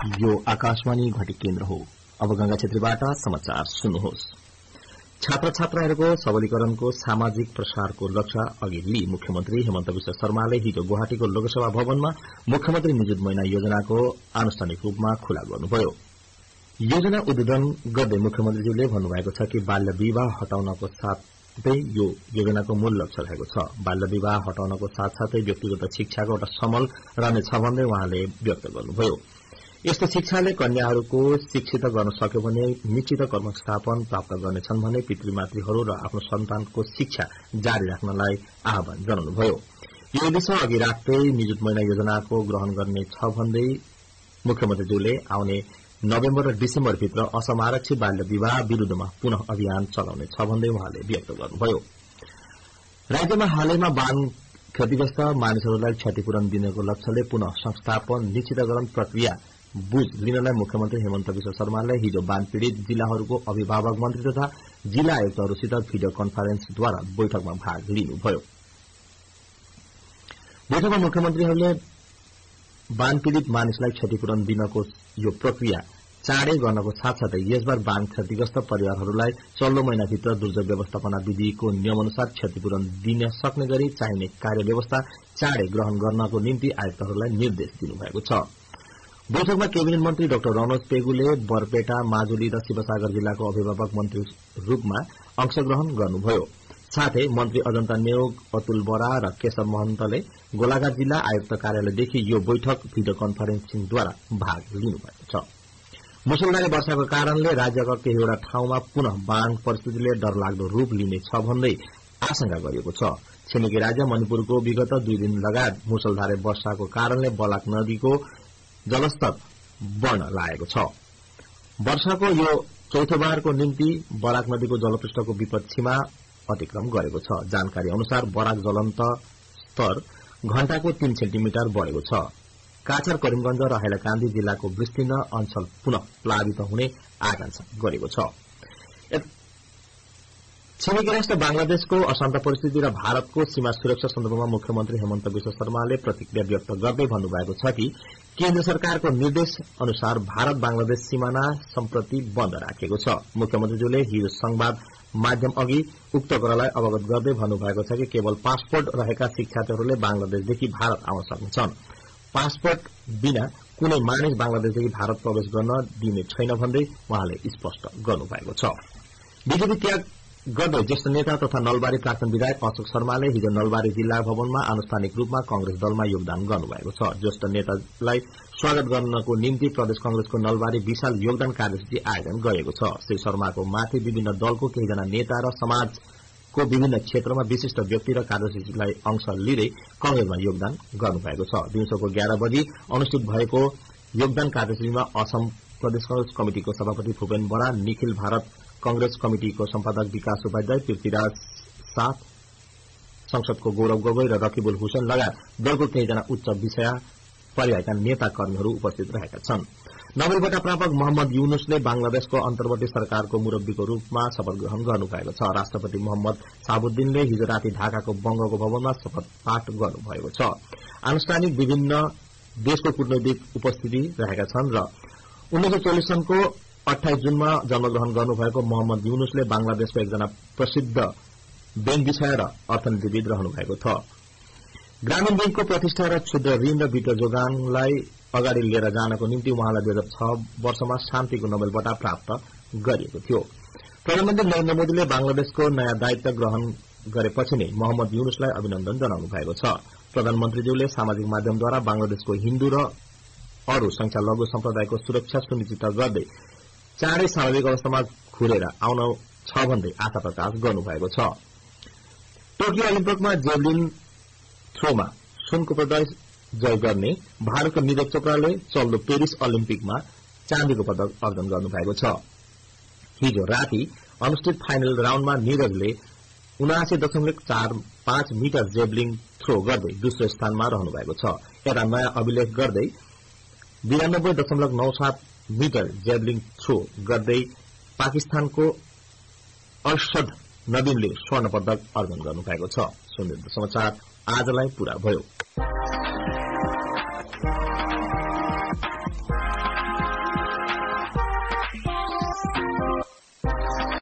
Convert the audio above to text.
यो आकाशवाणी घटी केन्द्र हो। अब गंगा क्षेत्रबाट समाचार सुन्नुहोस्। छात्र छात्राहरूको सबलीकरणको सामाजिक प्रसारको लक्ष्य अघि लिई मुख्यमन्त्री हेमन्त विश्व शर्माले हिजो गुवाहाटीको लोकसभा भवनमा मुख्यमन्त्री निजुत महिना योजनाको आनुষ্ঠাनिक रूपमा खुला गर्नुभयो। योजना उद्घाटन गर्दै मुख्यमन्त्रीज्यूले भन्नुभएको छ कि बाल्य विवाह हटाउनको साथै यो योजनाको मूल लक्ष्य रहेको छ। बाल्य विवाह हटाउनको साथसाथै व्यक्तिगत शिक्षाको एउटा समल रहनेछ भन्दै उहाँले व्यक्त गर्नुभयो। यस्तो शिक्षाले कन्याहरूको शिक्षित गर्न सक्यो भने निश्चित कर्मस्थापन प्राप्त गर्नेछन् भने पितृमातृहरू र आफ्नो सन्तानको शिक्षा जारी राख्नलाई आह्वान जनाउनुभयो। यो उद्देश्य अघि राख्दै निजुत महिना योजनाको ग्रहण गर्ने छ भन्दै मुख्यमन्त्रीज्यूले आउने नोभेम्बर र डिसेम्बरभित्र असम आरक्षित बाल्य विवाह विरूद्धमा पुनः अभियान चलाउने छ भन्दै उहाँले व्यक्त गर्नुभयो। राज्यमा हालैमा बाढ़ क्षतिग्रस्त मानिसहरूलाई क्षतिपूरण दिनको लक्ष्यले पुनः संस्थापन निश्चितकरण प्रक्रिया बुझ लिनलाई मुख्यमन्त्री हेमन्त विश्व शर्माले हिजो बाढ़ पीड़ित जिल्लाहरूको अभिभावक मन्त्री तथा जिल्ला आयुक्तहरूसित भिडियो कन्फरेन्सद्वारा बैठकमा भाग लिनुभयो। बैठकमा मुख्यमन्त्रीहरूले बाढ़ पीड़ित मानिसलाई क्षतिपूरण दिनको यो प्रक्रिया चाँडै गर्नको साथसाथै यसबार बाढ़ क्षतिग्रस्त परिवारहरूलाई चल्दो महिनाभित्र दुर्যোগ व्यवस्थापना विधिको नियमअनुसार क्षतिपूरण दिन सक्ने गरी चाहिने कार्यव्यवस्था चाँडै ग्रहण गर्नको निम्ति आयुक्तहरूलाई निर्देश दिनुभएको छ। बैठकमा केबिनेट मन्त्री डाक्टर रनोज पेगुले बरपेटा, माजुली र शिवसागर जिल्लाको अभिभावक मन्त्री रूपमा अंशग्रहण गर्नुभयो। साथै मन्त्री अजन्ता नेउग, अतुल बरा र केशव महन्तले गोलाघाट जिल्ला आयुक्त कार्यालयदेखि यो बैठक भिडियो कन्फरेन्सिङद्वारा भाग लिनुभएको छ। मुसलधारे वर्षाको कारणले राज्यका केहीवटा ठाउँमा पुनः बाढ़ परिस्थितिले डरलाग्दो रूप लिनेछ भन्दै आशंका गरिएको छ। छिमेकी राज्य मणिपुरको विगत 2 दिन लगायत मुसलधारे वर्षाको कारणले बलाक नदीको जलस्तर बढ्न लागेको छ। वर्षाको यो चौथो बारको निम्ति बराक नदीको जलपृष्ठको विपद सीमा अतिक्रम गरेको छ। जानकारी अनुसार बराक जलन्त स्तर घण्टाको 3 सेन्टिमिटर बढ़ेको छ। काछार, करिमगंज र हाइलाकान्दी जिल्लाको विस्तीर्ण अञ्चल पुनः प्लावित हुने आकांक्षा गरेको छ। छिमेकी राष्ट्र बांग्लादेशको अशान्त परिस्थिति र भारतको सीमा सुरक्षा सन्दर्भमा मुख्यमन्त्री हेमन्त विश्व शर्माले प्रतिक्रिया व्यक्त गर्दै भन्नुभएको छ कि केन्द्र सरकारको निर्देश अनुसार भारत बांग्लादेश सीमाना सम्प्रति बन्द राखिएको छ। मुख्यमन्त्रीज्यूले हिजो संवाद माध्यम अघि उक्त कुरालाई अवगत गर्दै भन्नुभएको छ कि केवल पासपोर्ट रहेका शिक्षार्थीहरूले बांग्लादेशदेखि भारत आउन सक्नेछन्। पासपोर्ट बिना कुनै मानिस बांग्लादेशदेखि भारत प्रवेश गर्न दिने छैन भन्दै उहाँले स्पष्ट गर्नुभएको छ। बीजेपी त्याग गर्दै ज्येष्ठ नेता तथा नलबारी प्राक्तन विधायक अशोक शर्माले हिजो नलबारी जिल्ला भवनमा आनुষ্ঠাनिक रूपमा कंग्रेस दलमा योगदान गर्नुभएको छ। ज्येष्ठ नेतालाई स्वागत गर्नको निम्ति प्रदेश कंग्रेसको नलबारी विशाल योगदान कार्यसूची आयोजन गरिएको छ। श्री शर्माको माथि विभिन्न दलको केहीजना नेता र समाजको विभिन्न क्षेत्रमा विशिष्ट व्यक्ति र कार्यसूचीलाई अंश लिँदै कंग्रेसमा योगदान गर्नुभएको छ। दिउँसोको 11 बजी अनुष्ठित भएको योगदान कार्यसूचीमा असम प्रदेश कंग्रेस कमिटिको सभापति भूपेन बरा, निखिल भारत कंग्रेस कमिटिको सम्पादक विकास उपाध्याय, पृथ्वीराज साथ, संसदको गौरव गोगोई र रकिबुल हुसैन लगायत दलको केहीजना उच्च विषय परिवारका नेता कर्मीहरू उपस्थित रहेका छन्। नोबेलबाट प्रापक मोहम्मद युनुसले बांग्लादेशको अन्तर्वर्ती सरकारको मुरब्बीको रूपमा शपथ ग्रहण गर्नुभएको छ। राष्ट्रपति मोहम्मद शाहबुद्दिनले हिजो राति ढाकाको बंगको भवनमा शपथ पाठ गर्नुभएको छ। आनुষ্ঠাनिक विभिन्न देशको कूटनैतिक उपस्थिति रहेका छन् र 1940 सनको 28 जुनमा जन्मग्रहण गर्नुभएको मोहम्मद युनुसले बांग्लादेशको एकजना प्रसिद्ध बैंक विषय र अर्थनीतिविद रहनुभएको छ। ग्रामीण बैंकको प्रतिष्ठा र क्षुद्र ऋण र वित्त जोगानलाई अगाडि लिएर जानको निम्ति उहाँलाई 2006 वर्षमा शान्तिको नोबेल बटा प्राप्त गरिएको थियो। प्रधानमन्त्री नरेन्द्र मोदीले बांग्लादेशको नयाँ दायित्व ग्रहण गरेपछि नै मोहम्मद युनुसलाई अभिनन्दन जनाउनु भएको छ। प्रधानमन्त्रीज्यूले सामाजिक माध्यमद्वारा बांग्लादेशको हिन्दू र अरू संख्यालघु सम्प्रदायको सुरक्षा सुनिश्चित गर्दै चाँडै स्वाभाविक अवस्थामा घुरेर आउन छ भन्दै आशा प्रकाश गर्नुभएको छ। टोकियो ओलम्पिकमा जेभलिन थ्रोमा सुनको पदक जय गर्ने भारतको नीरज चोपडाले चल्दो पेरिस ओलम्पिकमा चाँदीको पदक अर्जन गर्नुभएको छ। हिजो राति अनुष्ठित फाइनल राउण्डमा नीरजले 79.45 मिटर जेभलिन थ्रो गर्दै दोस्रो स्थानमा रहनुभएको छ। एउटा नयाँ अभिलेख गर्दै 92.97 मिटर जेभलिन थ्रो गर्दै पाकिस्तानको अर्शद नदीमले स्वर्ण पदक अर्जन गर्नुभएको छ। सुन्दै समाचार आजलाई पूरा भयो।